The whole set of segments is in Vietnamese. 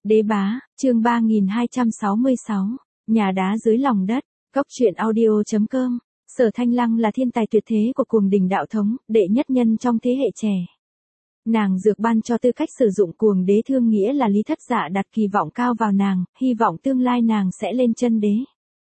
Đế bá, chương 3266, nhà đá dưới lòng đất, Cốc truyện audio.com. Sở Thanh Lăng là thiên tài tuyệt thế của cuồng đình đạo thống, đệ nhất nhân trong thế hệ trẻ. Nàng dược ban cho tư cách sử dụng cuồng đế thương, nghĩa là Lý Thất Dạ đặt kỳ vọng cao vào nàng, hy vọng tương lai nàng sẽ lên chân đế.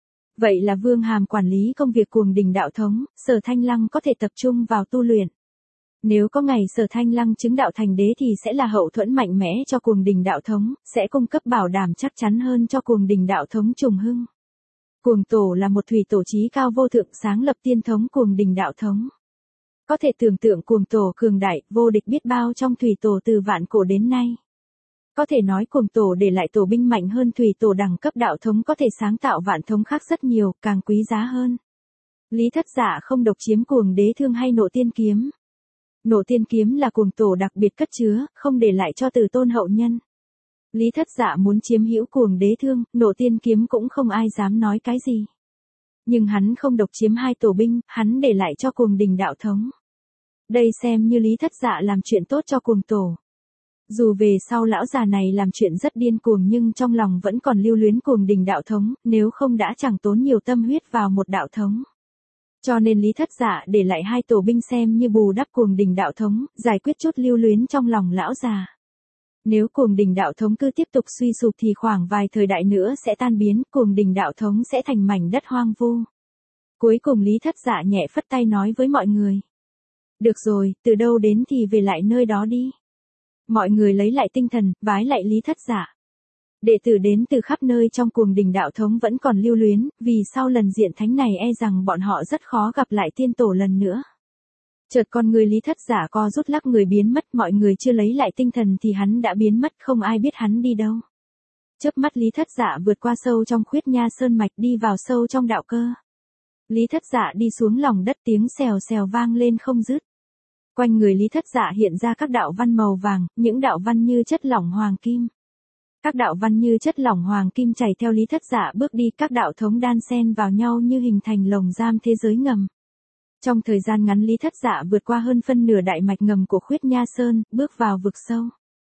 Vậy là Vương Hàm quản lý công việc cuồng đình đạo thống, Sở Thanh Lăng có thể tập trung vào tu luyện. Nếu có ngày Sở Thanh Lăng chứng đạo thành đế thì sẽ là hậu thuẫn mạnh mẽ cho cuồng đình đạo thống, sẽ cung cấp bảo đảm chắc chắn hơn cho cuồng đình đạo thống trùng hưng. Cuồng tổ là một thủy tổ chí cao vô thượng, sáng lập tiên thống cuồng đình đạo thống. Có thể tưởng tượng cuồng tổ cường đại, vô địch biết bao trong thủy tổ từ vạn cổ đến nay. Có thể nói cuồng tổ để lại tổ binh mạnh hơn thủy tổ, đẳng cấp đạo thống có thể sáng tạo vạn thống khác rất nhiều, càng quý giá hơn. Lý Thất Dạ không độc chiếm cuồng đế thương hay nộ tiên kiếm. Nộ tiên kiếm là cuồng tổ đặc biệt cất chứa, không để lại cho từ tôn hậu nhân. Lý Thất Dạ muốn chiếm hữu cuồng đế thương, nộ tiên kiếm cũng không ai dám nói cái gì. Nhưng hắn không độc chiếm hai tổ binh, hắn để lại cho cuồng đình đạo thống. Đây xem như Lý Thất Dạ làm chuyện tốt cho cuồng tổ. Dù về sau lão già này làm chuyện rất điên cuồng nhưng trong lòng vẫn còn lưu luyến cuồng đình đạo thống, nếu không đã chẳng tốn nhiều tâm huyết vào một đạo thống. Cho nên Lý Thất Dạ để lại hai tổ binh xem như bù đắp cuồng đình đạo thống, giải quyết chút lưu luyến trong lòng lão già. Nếu cuồng đình đạo thống cứ tiếp tục suy sụp thì khoảng vài thời đại nữa sẽ tan biến, cuồng đình đạo thống sẽ thành mảnh đất hoang vu. Cuối cùng Lý Thất Dạ nhẹ phất tay nói với mọi người. Được rồi, từ đâu đến thì về lại nơi đó đi. Mọi người lấy lại tinh thần, vái lại Lý Thất Dạ. Đệ tử đến từ khắp nơi trong cuồng đình đạo thống vẫn còn lưu luyến, vì sau lần diện thánh này e rằng bọn họ rất khó gặp lại tiên tổ lần nữa. Chợt con người Lý Thất Dạ co rút, lắc người biến mất, mọi người chưa lấy lại tinh thần thì hắn đã biến mất, không ai biết hắn đi đâu. Chớp mắt Lý Thất Dạ vượt qua sâu trong Khuyết Nha Sơn mạch đi vào sâu trong đạo cơ. Lý Thất Dạ đi xuống lòng đất, tiếng xèo xèo vang lên không dứt. Quanh người Lý Thất Dạ hiện ra các đạo văn màu vàng, những đạo văn như chất lỏng hoàng kim. Các đạo văn như chất lỏng hoàng kim chảy theo Lý Thất Dạ bước đi, các đạo thống đan xen vào nhau như hình thành lồng giam thế giới ngầm. Trong thời gian ngắn Lý Thất Dạ vượt qua hơn phân nửa đại mạch ngầm của Khuyết Nha Sơn, bước vào vực sâu.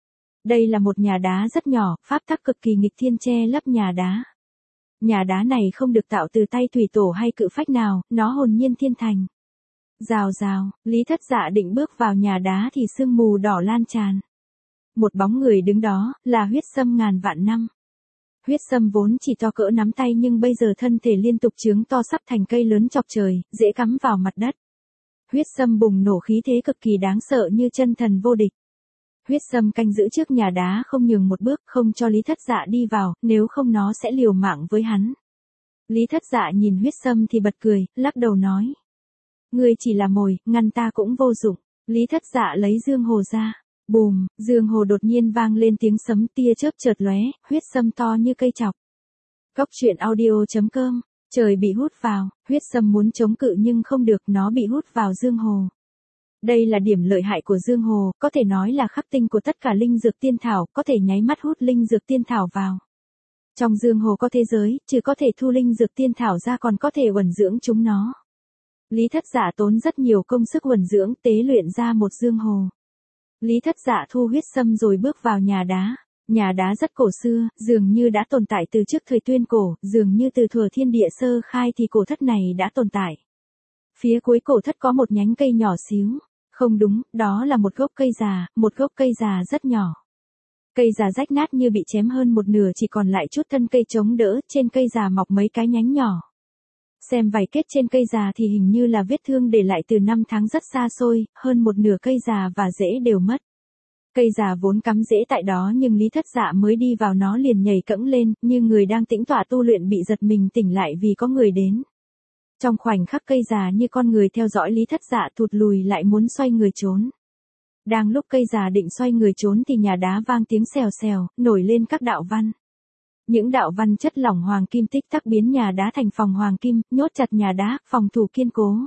Đây là một nhà đá rất nhỏ, pháp tắc cực kỳ nghịch thiên che lấp nhà đá. Nhà đá này không được tạo từ tay thủy tổ hay cự phách nào, nó hồn nhiên thiên thành. Rào rào, Lý Thất Dạ định bước vào nhà đá thì sương mù đỏ lan tràn. Một bóng người đứng đó, là huyết sâm ngàn vạn năm. Huyết sâm vốn chỉ to cỡ nắm tay nhưng bây giờ thân thể liên tục trướng to sắp thành cây lớn chọc trời, dễ cắm vào mặt đất. Huyết sâm bùng nổ khí thế cực kỳ đáng sợ như chân thần vô địch. Huyết sâm canh giữ trước nhà đá không nhường một bước, không cho Lý Thất Dạ đi vào, nếu không nó sẽ liều mạng với hắn. Lý Thất Dạ nhìn huyết sâm thì bật cười, lắc đầu nói. Ngươi chỉ là mồi, ngăn ta cũng vô dụng. Lý Thất Dạ lấy dương hồ ra. Bùm, dương hồ đột nhiên vang lên tiếng sấm, tia chớp chợt lóe, huyết sâm to như cây chọc. Cốc truyện audio.com. Trời bị hút vào, huyết sâm muốn chống cự nhưng không được, nó bị hút vào dương hồ. Đây là điểm lợi hại của dương hồ, có thể nói là khắc tinh của tất cả linh dược tiên thảo, có thể nháy mắt hút linh dược tiên thảo vào. Trong dương hồ có thế giới, trừ có thể thu linh dược tiên thảo ra còn có thể uẩn dưỡng chúng nó. Lý Thất Dạ tốn rất nhiều công sức uẩn dưỡng, tế luyện ra một dương hồ. Lý Thất Dạ thu huyết sâm rồi bước vào nhà đá. Nhà đá rất cổ xưa, dường như đã tồn tại từ trước thời tuyên cổ, dường như từ thuở thiên địa sơ khai thì cổ thất này đã tồn tại. Phía cuối cổ thất có một nhánh cây nhỏ xíu. Không đúng, đó là một gốc cây già rất nhỏ. Cây già rách nát như bị chém hơn một nửa, chỉ còn lại chút thân cây chống đỡ, trên cây già mọc mấy cái nhánh nhỏ. Xem vảy kết trên cây già thì hình như là vết thương để lại từ năm tháng rất xa xôi, hơn một nửa cây già và rễ đều mất. Cây già vốn cắm rễ tại đó nhưng Lý Thất Dạ mới đi vào nó liền nhảy cẫng lên, như người đang tĩnh tọa tu luyện bị giật mình tỉnh lại vì có người đến. Trong khoảnh khắc cây già như con người theo dõi Lý Thất Dạ, thụt lùi lại muốn xoay người trốn. Đang lúc cây già định xoay người trốn thì nhà đá vang tiếng xèo xèo, nổi lên các đạo văn. Những đạo văn chất lỏng hoàng kim tích tắc biến nhà đá thành phòng hoàng kim, nhốt chặt nhà đá, phòng thủ kiên cố.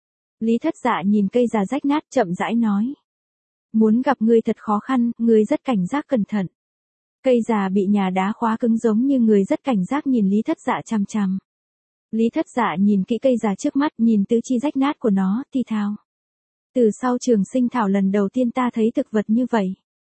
Lý Thất Dạ nhìn cây già rách nát chậm rãi nói. Muốn gặp ngươi thật khó khăn, ngươi rất cảnh giác cẩn thận. Cây già bị nhà đá khóa cứng giống như người rất cảnh giác nhìn Lý Thất Dạ chằm chằm. Lý Thất Dạ nhìn kỹ cây già trước mắt, nhìn tứ chi rách nát của nó, thì thào. Từ sau trường sinh thảo lần đầu tiên ta thấy thực vật như vậy.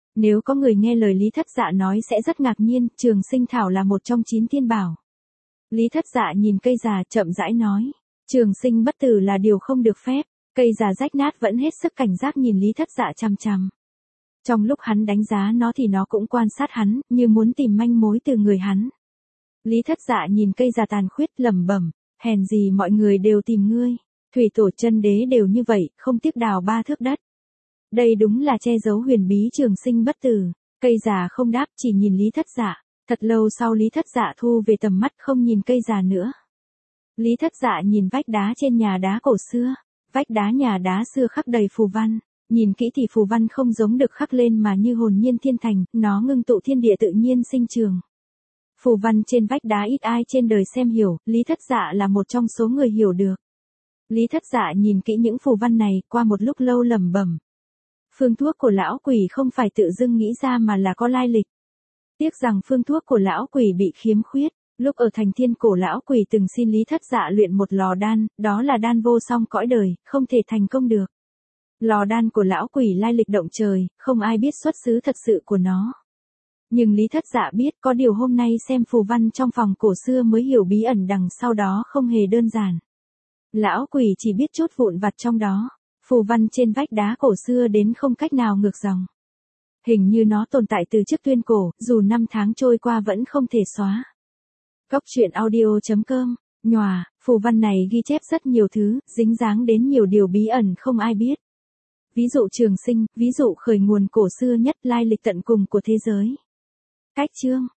Nếu có người nghe lời Lý Thất Dạ nói sẽ rất ngạc nhiên, Trường Sinh Thảo là một trong 9 tiên bảo. Lý Thất Dạ nhìn cây già chậm rãi nói. Trường sinh bất tử là điều không được phép. Cây già rách nát vẫn hết sức cảnh giác nhìn Lý Thất Dạ chằm chằm. Trong lúc hắn đánh giá nó thì nó cũng quan sát hắn, như muốn tìm manh mối từ người hắn. Lý Thất Dạ nhìn cây già tàn khuyết lẩm bẩm, hèn gì mọi người đều tìm ngươi. Thủy tổ chân đế đều như vậy, không tiếc đào 3 thước đất. Đây đúng là che giấu huyền bí trường sinh bất tử. Cây già không đáp, chỉ nhìn Lý Thất Dạ. Thật lâu sau Lý Thất Dạ thu về tầm mắt không nhìn cây già nữa. Lý Thất Dạ nhìn vách đá trên nhà đá cổ xưa. Vách đá nhà đá xưa khắc đầy phù văn. Nhìn kỹ thì phù văn không giống được khắc lên mà như hồn nhiên thiên thành, nó ngưng tụ thiên địa tự nhiên sinh trường. Phù văn trên vách đá ít ai trên đời xem hiểu, Lý Thất Dạ là một trong số người hiểu được. Lý Thất Dạ nhìn kỹ những phù văn này, qua một lúc lâu lẩm bẩm. Phương thuốc của lão quỷ không phải tự dưng nghĩ ra mà là có lai lịch. Tiếc rằng phương thuốc của lão quỷ bị khiếm khuyết. Lúc ở thành thiên cổ lão quỷ từng xin Lý Thất Dạ luyện một lò đan, đó là đan vô song cõi đời, không thể thành công được. Lò đan của lão quỷ lai lịch động trời, không ai biết xuất xứ thật sự của nó. Nhưng Lý Thất Dạ biết, có điều hôm nay xem phù văn trong phòng cổ xưa mới hiểu bí ẩn đằng sau đó không hề đơn giản. Lão quỷ chỉ biết chút vụn vặt trong đó. Phù văn trên vách đá cổ xưa đến không cách nào ngược dòng. Hình như nó tồn tại từ trước tuyên cổ, dù năm tháng trôi qua vẫn không thể xóa. Cốc truyện audio.com, nhòa, phù văn này ghi chép rất nhiều thứ, dính dáng đến nhiều điều bí ẩn không ai biết. Ví dụ trường sinh, ví dụ khởi nguồn cổ xưa nhất lai lịch tận cùng của thế giới. Cách chương